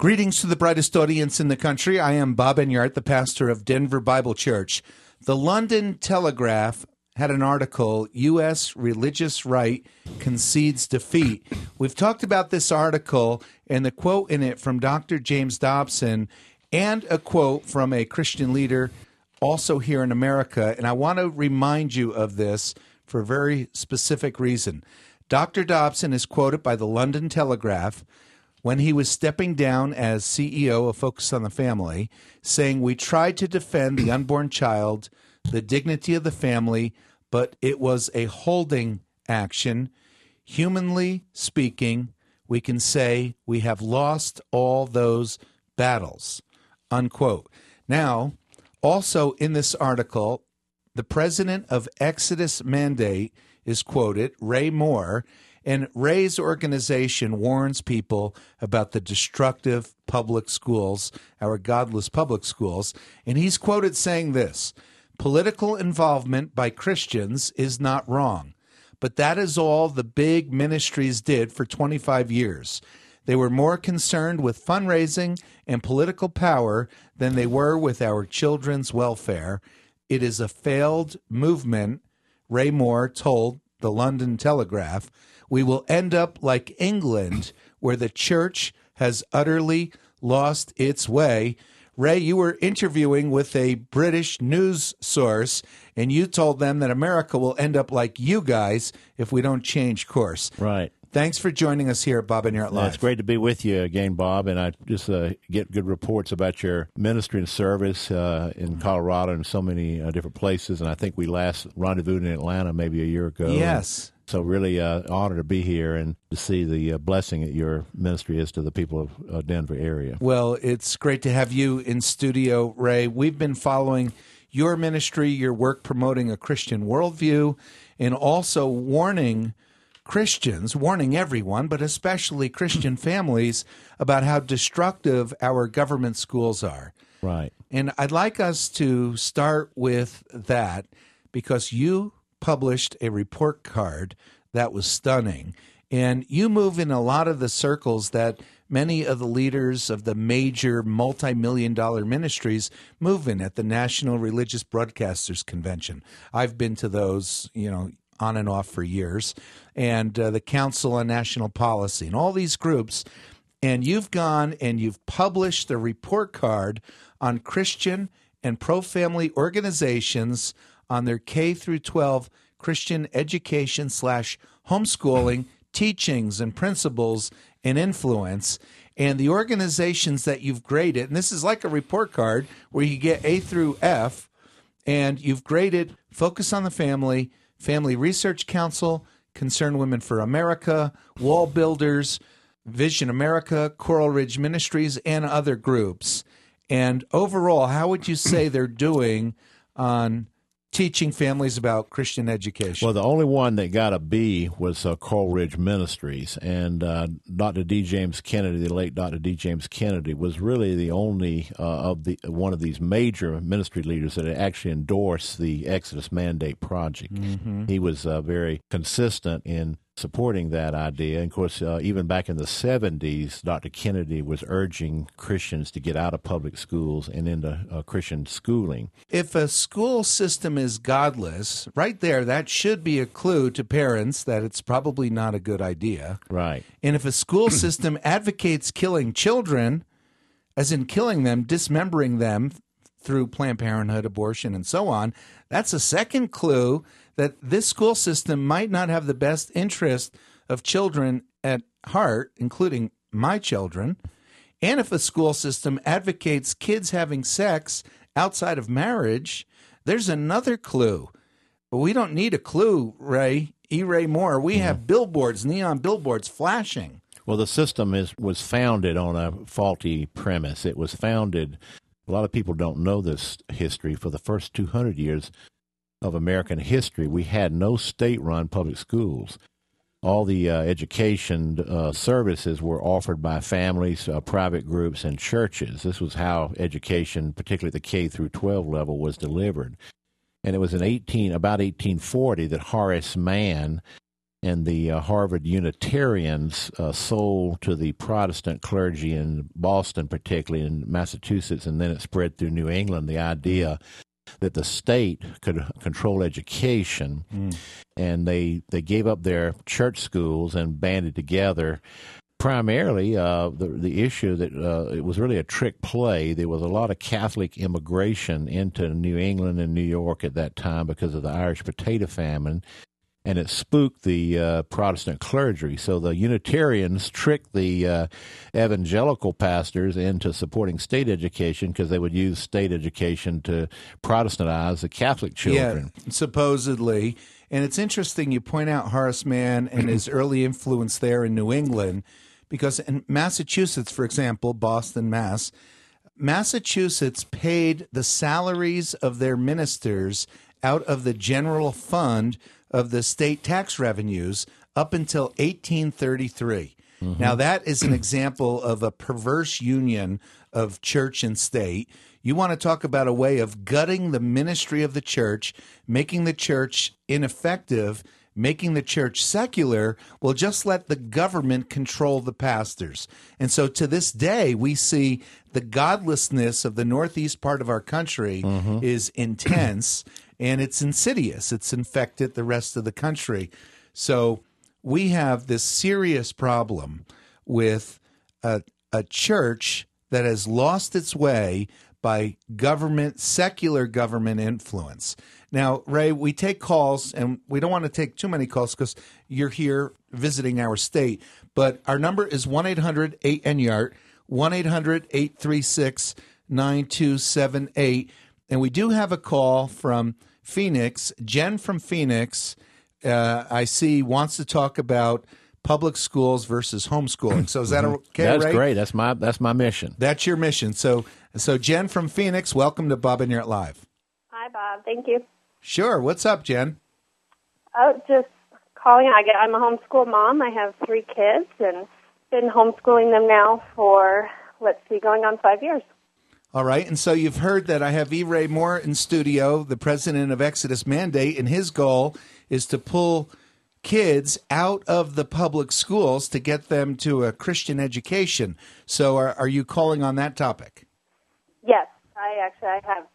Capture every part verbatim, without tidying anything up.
Greetings to the brightest audience in the country. I am Bob Enyart, the pastor of Denver Bible Church. The London Telegraph had an article, U S Religious Right Concedes Defeat. We've talked about this article and the quote in it from Doctor James Dobson and a quote from a Christian leader also here in America. And I want to remind you of this for a very specific reason. Doctor Dobson is quoted by the London Telegraph when he was stepping down as C E O of Focus on the Family, saying, "We tried to defend the unborn child, the dignity of the family, but it was a holding action. Humanly speaking, we can say we have lost all those battles," unquote. Now, also in this article, the president of Exodus Mandate is quoted, Ray Moore, and Ray's organization warns people about the destructive public schools, our godless public schools, and he's quoted saying this, "Political involvement by Christians is not wrong, but that is all the big ministries did for twenty-five years. They were more concerned with fundraising and political power than they were with our children's welfare. It is a failed movement," Ray Moore told the London Telegraph. "We will end up like England, where the church has utterly lost its way." Ray, you were interviewing with a British news source, and you told them that America will end up like you guys if we don't change course. Right. Thanks for joining us here at Bob Enyart Live. Yeah, it's great to be with you again, Bob, and I just uh, get good reports about your ministry and service uh, in Colorado and so many uh, different places, and I think we last rendezvoused in Atlanta maybe a year ago. Yes. So really uh, honored to be here and to see the uh, blessing that your ministry is to the people of uh, Denver area. Well, it's great to have you in studio, Ray. We've been following your ministry, your work promoting a Christian worldview, and also warning Christians, warning everyone, but especially Christian families, about how destructive our government schools are. Right. And I'd like us to start with that because you published a report card that was stunning. And you move in a lot of the circles that many of the leaders of the major multi-million dollar ministries move in at the National Religious Broadcasters Convention. I've been to those, you know, on and off for years, and uh, the Council on National Policy, and all these groups. And you've gone and you've published a report card on Christian and pro-family organizations on their K through twelve Christian education slash homeschooling teachings and principles and influence. And the organizations that you've graded, and this is like a report card where you get A through F, and you've graded Focus on the Family, Family Research Council, Concerned Women for America, Wall Builders, Vision America, Coral Ridge Ministries, and other groups. And overall, how would you say they're doing on teaching families about Christian education? Well, the only one that got a B was uh, Coral Ridge Ministries, and uh, Doctor D. James Kennedy, the late Doctor D. James Kennedy, was really the only uh, of the one of these major ministry leaders that had actually endorsed the Exodus Mandate Project. Mm-hmm. He was uh, very consistent in supporting that idea. And of course, uh, even back in the seventies, Doctor Kennedy was urging Christians to get out of public schools and into uh, Christian schooling. If a school system is godless, right there, that should be a clue to parents that it's probably not a good idea. Right. And if a school system advocates killing children, as in killing them, dismembering them through Planned Parenthood, abortion, and so on, that's a second clue that this school system might not have the best interest of children at heart, including my children. And if a school system advocates kids having sex outside of marriage, there's another clue. But we don't need a clue, Ray. E. Ray Moore. We mm-hmm. have billboards, neon billboards flashing. Well, the system is was founded on a faulty premise. It was founded, a lot of people don't know this history, for the first two hundred years of American history, we had no state-run public schools. All the uh, education uh, services were offered by families, uh, private groups, and churches. This was how education, particularly the K through twelve level, was delivered. And it was in eighteen about eighteen forty that Horace Mann and the uh, Harvard Unitarians uh, sold to the Protestant clergy in Boston, particularly in Massachusetts, and then it spread through New England, the idea that the state could control education, mm. and they they gave up their church schools and banded together. Primarily, uh, the the issue that uh, it was really a trick play. There was a lot of Catholic immigration into New England and New York at that time because of the Irish potato famine, and it spooked the uh, Protestant clergy. So the Unitarians tricked the uh, evangelical pastors into supporting state education because they would use state education to Protestantize the Catholic children. Yeah, supposedly. And it's interesting you point out Horace Mann and his early influence there in New England, because in Massachusetts, for example, Boston, Mass., Massachusetts paid the salaries of their ministers out of the general fund of the state tax revenues up until eighteen thirty-three. Mm-hmm. Now, that is an example of a perverse union of church and state. You want to talk about a way of gutting the ministry of the church, making the church ineffective, making the church secular. Well, just let the government control the pastors. And so to this day, we see the godlessness of the northeast part of our country mm-hmm. is intense, and it's insidious. It's infected the rest of the country. So we have this serious problem with a, a church that has lost its way by government, secular government influence. Now, Ray, we take calls, and we don't want to take too many calls because you're here visiting our state, but our number is one eight hundred eight N Y A R T, one eight hundred eight three six nine two seven eight, and we do have a call from Phoenix. Jen from Phoenix, uh, I see, wants to talk about public schools versus homeschooling. So is that okay, That's Ray? great. That's my that's my mission. That's your mission. So, so Jen from Phoenix, welcome to Bob and Yurt Live. Hi, Bob. Thank you. Sure. What's up, Jen? Oh, just calling. I get, I'm a homeschool mom. I have three kids and been homeschooling them now for, let's see, going on five years. All right. And so you've heard that I have E. Ray Moore in studio, the president of Exodus Mandate, and his goal is to pull kids out of the public schools to get them to a Christian education. So are, are you calling on that topic? Yes. I actually I have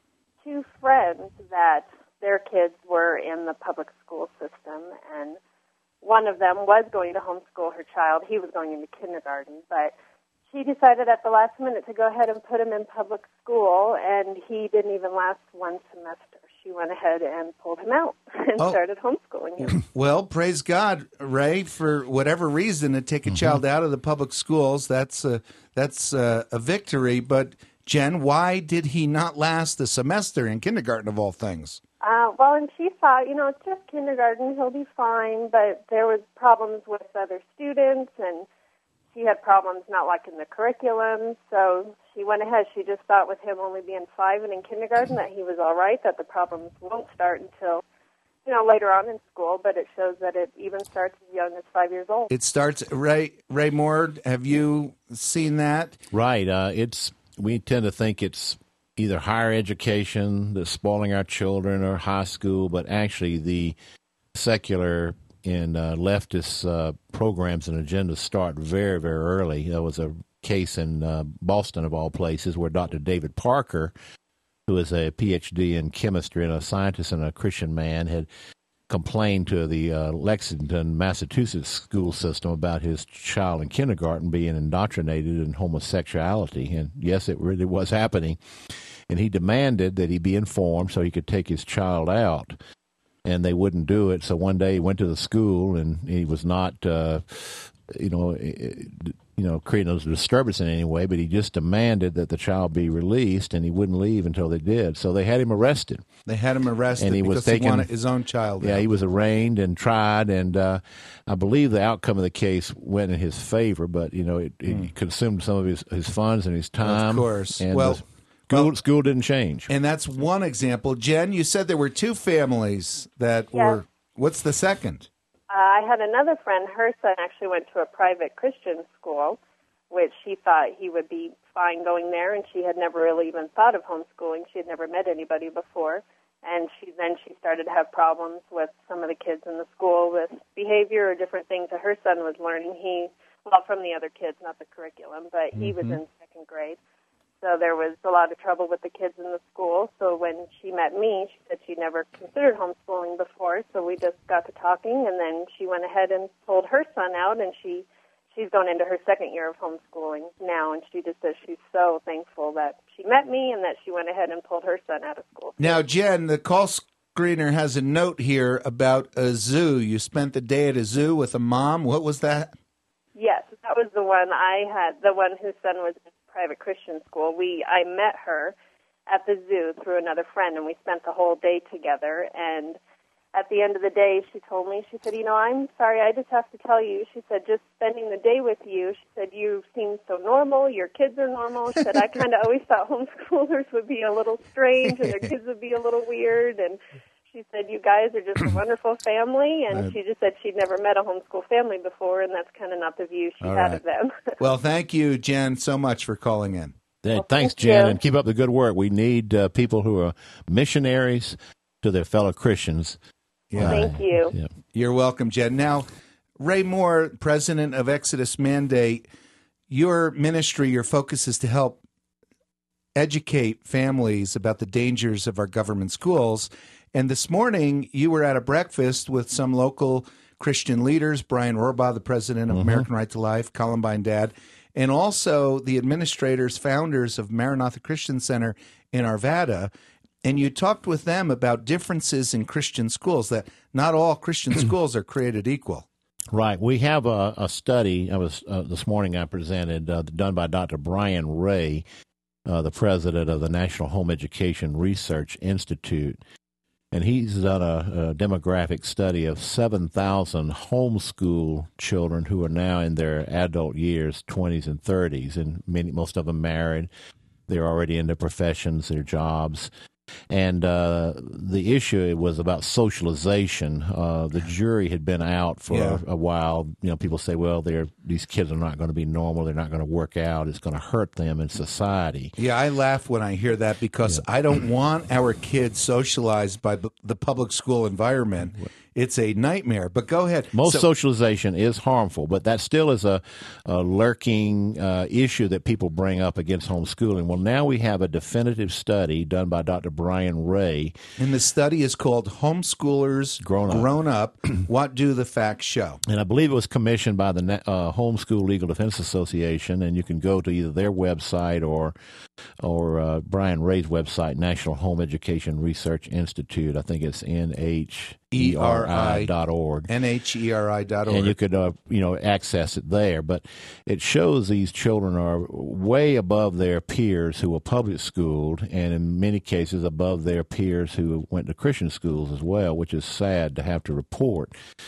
two friends that their kids were in the public school system, and one of them was going to homeschool her child. He was going into kindergarten, but she decided at the last minute to go ahead and put him in public school, and he didn't even last one semester. She went ahead and pulled him out and oh. started homeschooling him. Well, praise God, Ray, for whatever reason to take a mm-hmm. child out of the public schools. That's a, that's a, a victory. But, Jen, why did he not last a semester in kindergarten of all things? Uh, well, and she thought, you know, it's just kindergarten, he'll be fine, but there was problems with other students, and she had problems not liking the curriculum, so she went ahead. She just thought with him only being five and in kindergarten that he was all right, that the problems won't start until, you know, later on in school, but it shows that it even starts as young as five years old. It starts, Ray, Ray Moore, have you seen that? Right. Uh, it's we tend to think it's either higher education that's spoiling our children or high school, but actually the secular and uh, leftist uh, programs and agendas start very, very early. There was a case in uh, Boston, of all places, where Doctor David Parker, who is a P H D in chemistry and a scientist and a Christian man, had complained to the uh, Lexington, Massachusetts school system about his child in kindergarten being indoctrinated in homosexuality. And yes, it really was happening. And he demanded that he be informed so he could take his child out. And they wouldn't do it. So one day he went to the school, and he was not, uh, you know, you know, creating a disturbance in any way, but he just demanded that the child be released, and he wouldn't leave until they did. So they had him arrested. They had him arrested and he because was taken, he wanted his own child. Yeah, out. He was arraigned and tried, and uh, I believe the outcome of the case went in his favor, but, you know, it, mm. it consumed some of his, his funds and his time. Of course. And well, the school, well, school didn't change. And that's one example. Jen, you said there were two families that yes. were, what's the second? Uh, I had another friend, her son actually went to a private Christian school, which she thought he would be fine going there, and she had never really even thought of homeschooling. She had never met anybody before. And she then she started to have problems with some of the kids in the school with behavior or different things that her son was learning. He, well, from the other kids, not the curriculum, but he Mm-hmm. was in second grade. So there was a lot of trouble with the kids in the school. So when she met me, she said she never considered homeschooling before. So we just got to talking, and then she went ahead and pulled her son out, and she she's going into her second year of homeschooling now, and she just says she's so thankful that she met me and that she went ahead and pulled her son out of school. Now, Jen, the call screener has a note here about a zoo. You spent the day at a zoo with a mom. What was that? Yes, that was the one I had, the one whose son was in private Christian school. We I met her at the zoo through another friend, and we spent the whole day together, and at the end of the day, she told me, she said, you know, I'm sorry, I just have to tell you, she said, just spending the day with you, she said, you seem so normal, your kids are normal. She said, I kind of always thought homeschoolers would be a little strange and their kids would be a little weird, and she said, you guys are just a wonderful family, and she just said she'd never met a homeschool family before, and that's kind of not the view she All had right. of them. Well, thank you, Jen, so much for calling in. Hey, Well, thanks, thank Jen, you. and keep up the good work. We need uh, people who are missionaries to their fellow Christians. Yeah. Thank you. Yeah. You're welcome, Jen. Now, Ray Moore, president of Exodus Mandate, your ministry, your focus is to help educate families about the dangers of our government schools. And this morning, you were at a breakfast with some local Christian leaders, Brian Rohrbaugh, the president of Mhm. American Right to Life, Columbine Dad, and also the administrators, founders of Maranatha Christian Center in Arvada. And you talked with them about differences in Christian schools, that not all Christian schools are created equal. Right. We have a, a study I was uh, this morning I presented uh, done by Doctor Brian Ray, uh, the president of the National Home Education Research Institute. And he's done a, a demographic study of seven thousand homeschool children who are now in their adult years, twenties and thirties, and many, most of them married. They're already in their professions, their jobs. And uh, the issue was about socialization. Uh, the jury had been out for Yeah. a, a while. You know, people say, well, they're, these kids are not going to be normal. They're not going to work out. It's going to hurt them in society. Yeah, I laugh when I hear that because I don't want our kids socialized by b- the public school environment. It's a nightmare. But go ahead. Most So- socialization is harmful, but that still is a, a lurking uh, issue that people bring up against homeschooling. Well, now we have a definitive study done by Doctor Brian Ray. and the study is called Homeschoolers Grown Up. Grown Up. What do the facts show? And I believe it was commissioned by the Na- uh, Homeschool Legal Defense Association, and you can go to either their website or or uh, Brian Ray's website, National Home Education Research Institute. I think it's N H E R I dot org. N H E R I dot org. And you could, uh, you know, access it there. But it shows these children are way above their peers who were public schooled, and in many cases above their peers who went to Christian schools as well, which is sad to have to report.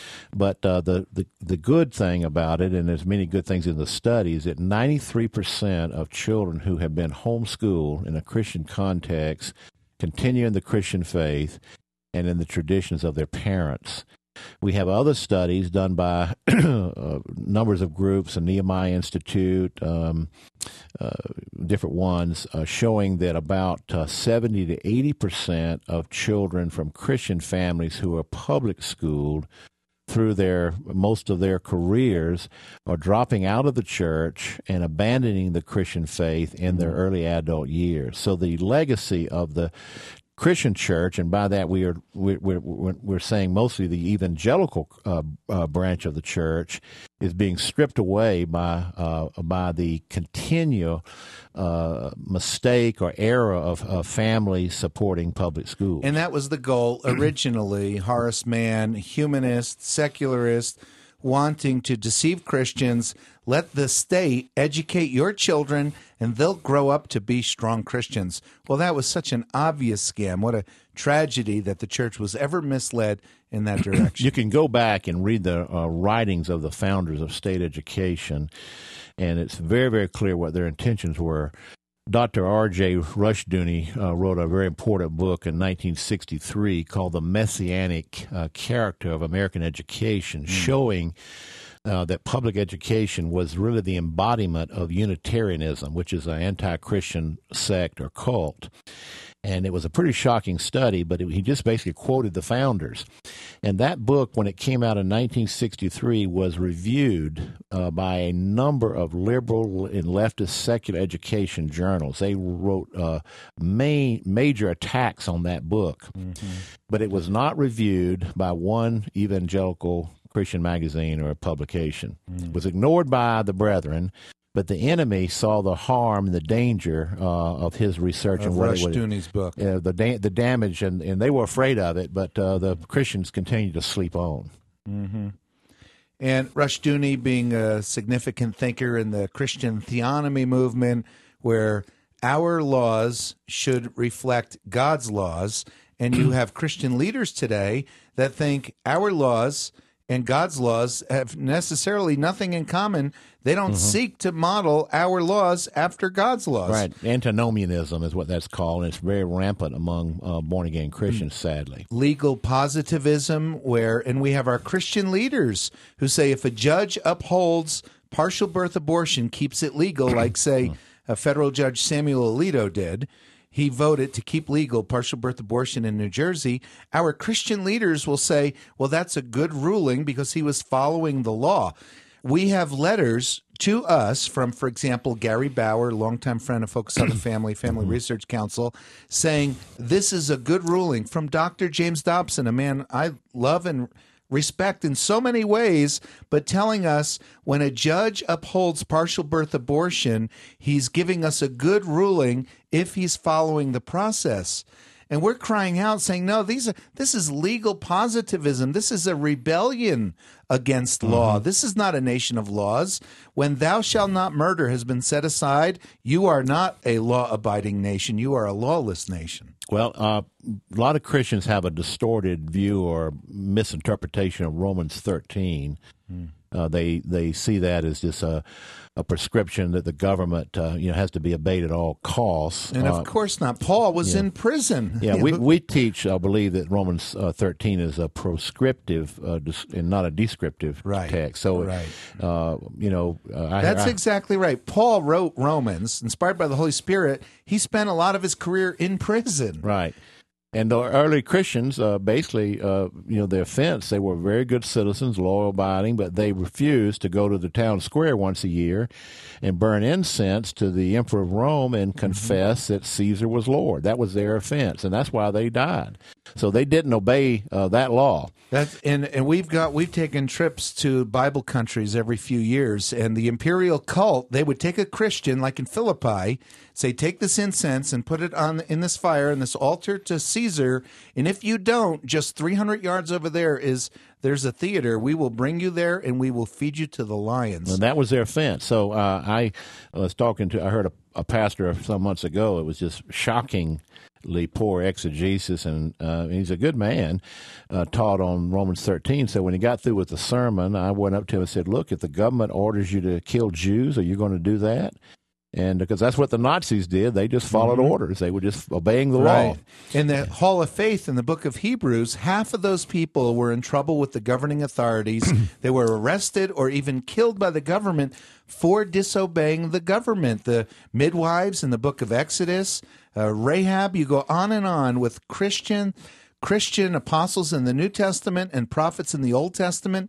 But uh, the, the the good thing about it, and there's many good things in the study, is that ninety-three percent of children who have been homeschooled in a Christian context continue in the Christian faith and in the traditions of their parents. We have other studies done by uh, numbers of groups, the Nehemiah Institute, um, uh, different ones, uh, showing that about uh, seventy to eighty percent of children from Christian families who are public schooled through their most of their careers are dropping out of the church and abandoning the Christian faith in their early adult years. So the legacy of the Christian church, and by that we are we're we're, we're saying mostly the evangelical uh, uh, branch of the church, is being stripped away by uh, by the continual uh, mistake or error of, of families supporting public schools. And that was the goal originally. Horace Mann, humanist, secularist, wanting to deceive Christians. Let the state educate your children, and they'll grow up to be strong Christians. Well, that was such an obvious scam. What a tragedy that the church was ever misled in that direction. You can go back and read the uh, writings of the founders of state education, and it's very, very clear what their intentions were. Doctor R J Rushdoony uh, wrote a very important book in nineteen sixty-three called The Messianic uh, Character of American Education, mm. showing uh, that public education was really the embodiment of Unitarianism, which is an anti-Christian sect or cult. And it was a pretty shocking study, but it, he just basically quoted the founders. And that book, when it came out in nineteen sixty-three, was reviewed uh, by a number of liberal and leftist secular education journals. They wrote uh, main, major attacks on that book. Mm-hmm. But it was not reviewed by one evangelical Christian magazine or a publication. Mm. It was ignored by the brethren. But the enemy saw the harm and the danger uh, of his research of and what Rushdoony's book, uh, the da- the damage, and, and they were afraid of it. But uh, the Christians continued to sleep on. Mm-hmm. And Rushdoony, being a significant thinker in the Christian theonomy movement, where our laws should reflect God's laws, and you have Christian leaders today that think our laws and God's laws have necessarily nothing in common. They don't mm-hmm. seek to model our laws after God's laws. Right. Antinomianism is what that's called, and it's very rampant among uh, born-again Christians, sadly. Legal positivism, where, and we have our Christian leaders who say if a judge upholds partial birth abortion, keeps it legal, like, say, a federal judge Samuel Alito did, he voted to keep legal partial birth abortion in New Jersey, our Christian leaders will say, well, that's a good ruling because he was following the law. We have letters to us from, for example, Gary Bauer, longtime friend of Focus on the Family, Family Research Council, saying this is a good ruling, from Doctor James Dobson, a man I love and respect in so many ways, but telling us when a judge upholds partial birth abortion, he's giving us a good ruling if he's following the process. And we're crying out saying, no, these are, this is legal positivism. This is a rebellion against law. Mm-hmm. This is not a nation of laws. When thou shalt not murder has been set aside, you are not a law-abiding nation. You are a lawless nation. Well, uh, a lot of Christians have a distorted view or misinterpretation of Romans thirteen. Mm. Uh, they they see that as just a, a prescription that the government uh, you know has to be obeyed at all costs. And of uh, course not. Paul was yeah. in prison. Yeah, we we teach, I believe, that Romans uh, thirteen is a prescriptive uh, and not a descriptive right. text. So, right. uh, you know, uh, I, that's I, exactly right. Paul wrote Romans, inspired by the Holy Spirit. He spent a lot of his career in prison. Right. And the early Christians, uh, basically, uh, you know, their offense, they were very good citizens, law-abiding, but they refused to go to the town square once a year and burn incense to the emperor of Rome and confess mm-hmm. that Caesar was Lord. That was their offense, and that's why they died. So they didn't obey uh, that law. That's, and and we've got we've taken trips to Bible countries every few years, and the imperial cult, they would take a Christian, like in Philippi, say, take this incense and put it on in this fire in this altar to Caesar, and if you don't, just three hundred yards over there is there's a theater. We will bring you there, and we will feed you to the lions. And that was their offense. So uh, I was talking to, I heard a, a pastor some months ago. It was just shocking. Poor exegesis, and uh, he's a good man, uh, taught on Romans thirteen. So when he got through with the sermon, I went up to him and said, look, if the government orders you to kill Jews, are you going to do that? And because that's what the Nazis did, they just followed mm-hmm. orders. They were just obeying the right. law. In the Hall of Faith in the book of Hebrews, half of those people were in trouble with the governing authorities. They were arrested or even killed by the government for disobeying the government. The midwives in the book of Exodus, uh, Rahab, you go on and on with Christian Christian apostles in the New Testament and prophets in the Old Testament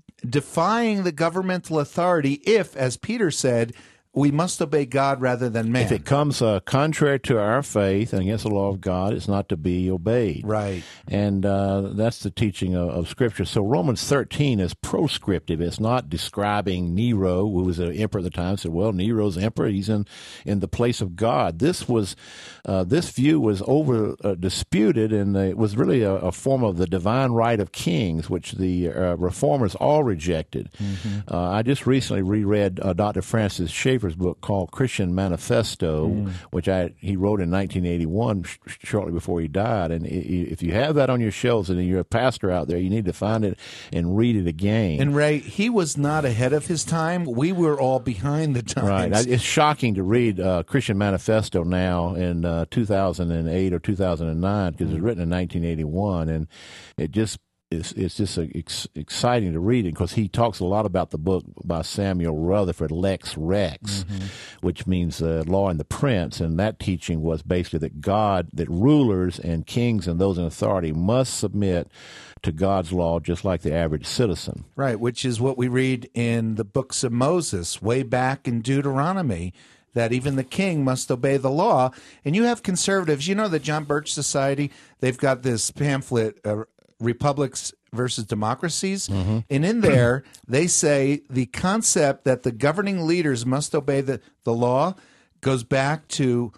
defying the governmental authority if, as Peter said, we must obey God rather than man. If it comes uh, contrary to our faith and against the law of God, it's not to be obeyed. Right. And uh, that's the teaching of, of Scripture. So Romans thirteen is proscriptive. It's not describing Nero, who was an emperor at the time, said, well, Nero's emperor, he's in, in the place of God. This was, uh, this view was over uh, disputed, and uh, it was really a, a form of the divine right of kings, which the uh, reformers all rejected. Mm-hmm. Uh, I just recently reread uh, Doctor Francis Schaeffer's book called Christian Manifesto, mm. which I he wrote in nineteen eighty-one, sh- shortly before he died. And if you have that on your shelves and you're a pastor out there, you need to find it and read it again. And Ray, he was not ahead of his time. We were all behind the times. Right. It's shocking to read uh, Christian Manifesto now in uh, two thousand eight or two thousand nine because mm. it was written in nineteen eighty-one, and it just it's, it's just a, ex, exciting to read it because he talks a lot about the book by Samuel Rutherford, Lex Rex, mm-hmm. which means uh, law and the prince. And that teaching was basically that God, that rulers and kings and those in authority must submit to God's law just like the average citizen. Right, which is what we read in the books of Moses, way back in Deuteronomy, that even the king must obey the law. And you have conservatives, you know, the John Birch Society, they've got this pamphlet, uh, Republics versus Democracies. Mm-hmm. And in there, they say the concept that the governing leaders must obey the, the law goes back to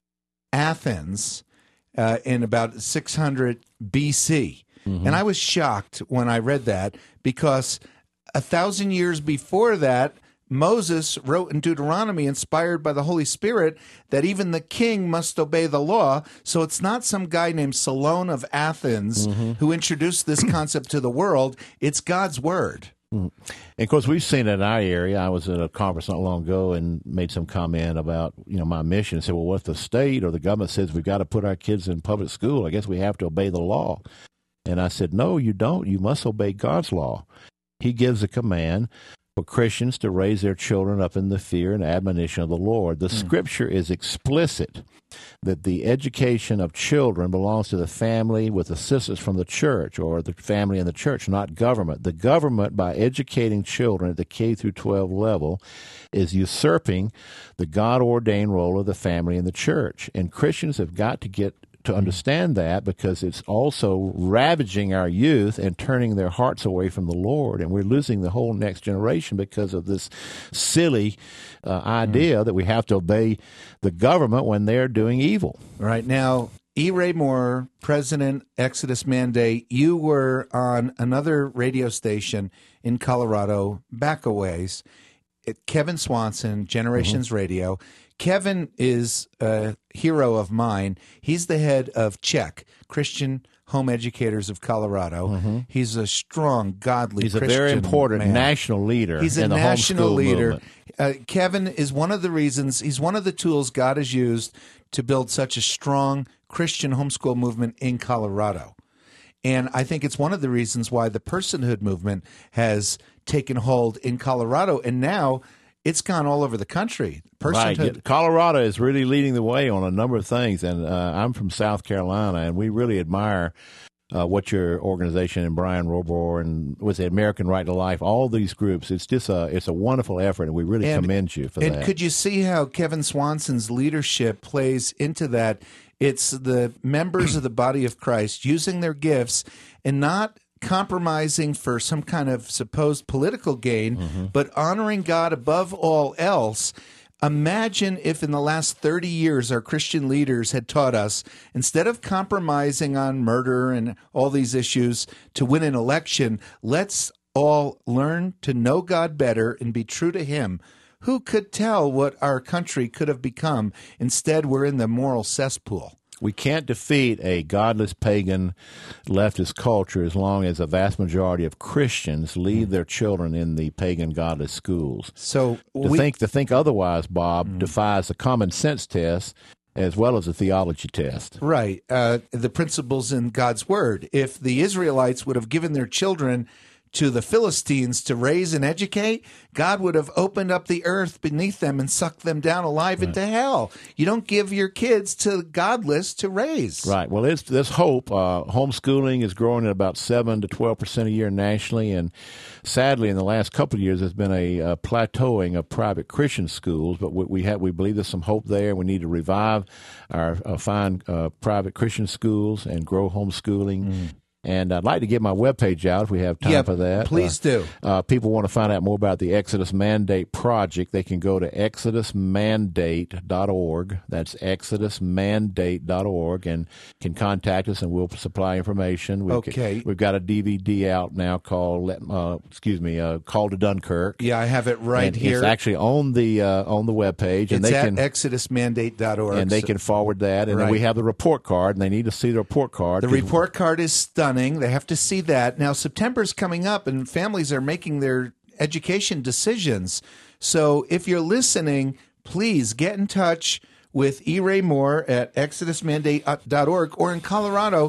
Athens uh, in about six hundred B C. Mm-hmm. And I was shocked when I read that because a thousand years before that, Moses wrote in Deuteronomy, inspired by the Holy Spirit, that even the king must obey the law. So it's not some guy named Solon of Athens mm-hmm. who introduced this concept to the world. It's God's word. Mm-hmm. And of course, we've seen it in our area. I was at a conference not long ago and made some comment about, you know, my mission and said, well, what if the state or the government says we've got to put our kids in public school? I guess we have to obey the law. And I said, no, you don't. You must obey God's law. He gives a command for Christians to raise their children up in the fear and admonition of the Lord. The mm. Scripture is explicit that the education of children belongs to the family with assistance from the church, or the family and the church, not government. The government, by educating children at the K through twelve level, is usurping the God-ordained role of the family and the church. And Christians have got to get to understand that, because it's also ravaging our youth and turning their hearts away from the Lord, and we're losing the whole next generation because of this silly uh, idea mm. that we have to obey the government when they're doing evil. Right. Now, E. Ray Moore, President, Exodus Mandate, you were on another radio station in Colorado, back a ways, at Kevin Swanson, Generations mm-hmm. Radio. Kevin is a hero of mine. He's the head of CHEC, Christian Home Educators of Colorado. Mm-hmm. He's a strong, godly He's Christian He's a very important man. national leader He's in a the national homeschool leader. Uh, Kevin is one of the reasons, he's one of the tools God has used to build such a strong Christian homeschool movement in Colorado. And I think it's one of the reasons why the personhood movement has taken hold in Colorado, and now it's gone all over the country. Personhood. Right. Colorado is really leading the way on a number of things, and uh, I'm from South Carolina, and we really admire uh, what your organization and Brian Robor and was the American Right to Life, all these groups. It's just a it's a wonderful effort, and we really and, commend you for and that. And could you see how Kevin Swanson's leadership plays into that? It's the members of the body of Christ using their gifts and not compromising for some kind of supposed political gain, mm-hmm. but honoring God above all else. Imagine if in the last thirty years our Christian leaders had taught us, instead of compromising on murder and all these issues to win an election, let's all learn to know God better and be true to Him. Who could tell what our country could have become? Instead, we're in the moral cesspool. We can't defeat a godless, pagan, leftist culture as long as a vast majority of Christians leave their children in the pagan, godless schools. So to we, think to think otherwise, Bob, mm. defies the common sense test as well as a theology test. Right. Uh, the principles in God's Word. If the Israelites would have given their children to the Philistines to raise and educate, God would have opened up the earth beneath them and sucked them down alive right. into hell. You don't give your kids to the godless to raise. Right. Well, it's, there's hope. Uh, homeschooling is growing at about seven to twelve percent a year nationally, and sadly, in the last couple of years, there's been a, a plateauing of private Christian schools, but we, we, have, we believe there's some hope there. We need to revive our uh, fine uh, private Christian schools and grow homeschooling. Mm. And I'd like to get my webpage out if we have time yep, for that. Please uh, do. Uh, people want to find out more about the Exodus Mandate Project. They can go to exodus mandate dot org. That's exodus mandate dot org, and can contact us, and we'll supply information. We've okay. Got, we've got a D V D out now called, uh, excuse me, uh, Call to Dunkirk. Yeah, I have it right and here. It's actually on the uh, on the webpage. And it's they at can, exodus mandate dot org. And they so, can forward that. And right. then we have the report card, and they need to see the report card. The report card is stunning. They have to see that. Now, September's coming up, and families are making their education decisions. So if you're listening, please get in touch with E. Ray Moore at exodus mandate dot org, or in Colorado,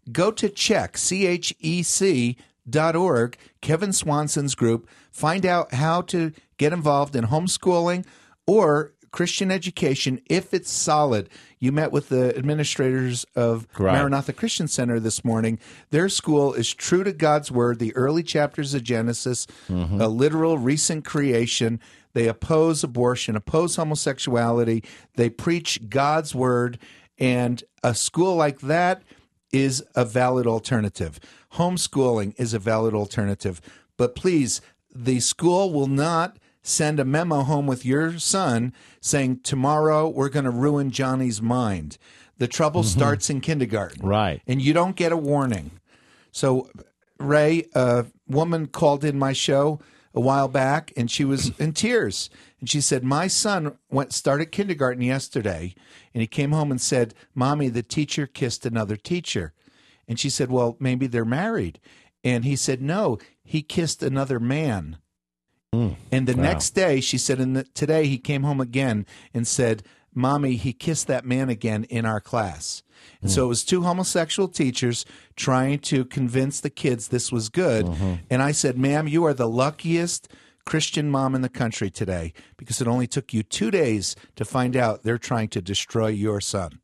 go to check, C H E C dot org, Kevin Swanson's group. Find out how to get involved in homeschooling or Christian education if it's solid. You met with the administrators of Right. Maranatha Christian Center this morning. Their school is true to God's Word, the early chapters of Genesis, Mm-hmm. a literal recent creation. They oppose abortion, oppose homosexuality. They preach God's Word, and a school like that is a valid alternative. Homeschooling is a valid alternative. But please, the school will not send a memo home with your son saying, tomorrow we're going to ruin Johnny's mind. The trouble starts in kindergarten. Right. And you don't get a warning. So, Ray, a woman called in my show a while back, and she was in tears. And she said, my son went started kindergarten yesterday, and he came home and said, Mommy, the teacher kissed another teacher. And she said, well, maybe they're married. And he said, no, he kissed another man. Mm. And the Wow. next day, she said, and the, today he came home again and said, Mommy, he kissed that man again in our class. And so it was two homosexual teachers trying to convince the kids this was good. Mm-hmm. And I said, ma'am, you are the luckiest Christian mom in the country today, because it only took you two days to find out they're trying to destroy your son.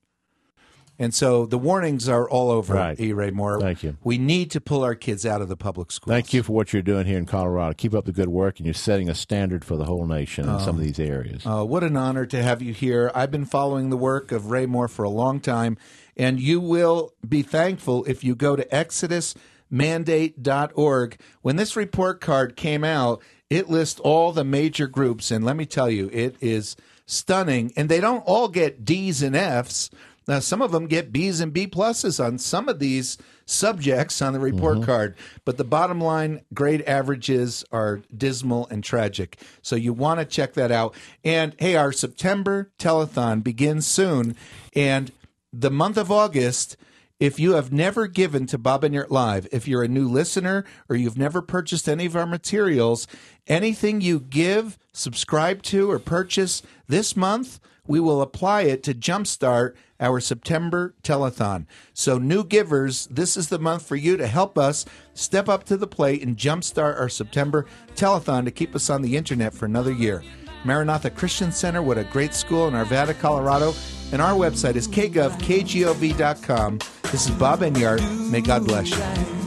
And so the warnings are all over, Right. E. Ray Moore. Thank you. We need to pull our kids out of the public schools. Thank you for what you're doing here in Colorado. Keep up the good work, and you're setting a standard for the whole nation in some of these areas. Uh, what an honor to have you here. I've been following the work of Ray Moore for a long time, and you will be thankful if you go to exodus mandate dot org. When this report card came out, it lists all the major groups, and let me tell you, it is stunning. And they don't all get D's and F's. Now, some of them get B's and B pluses on some of these subjects on the report card, but the bottom line grade averages are dismal and tragic. So you want to check that out. And hey, our September telethon begins soon, and the month of August, if you have never given to Bob and Yurt Live, if you're a new listener or you've never purchased any of our materials, anything you give, subscribe to, or purchase this month, we will apply it to jumpstart our September telethon. So new givers, this is the month for you to help us step up to the plate and jumpstart our September telethon to keep us on the internet for another year. Maranatha Christian Center, what a great school in Arvada, Colorado. And our website is k gov k gov dot com. This is Bob Enyart. May God bless you.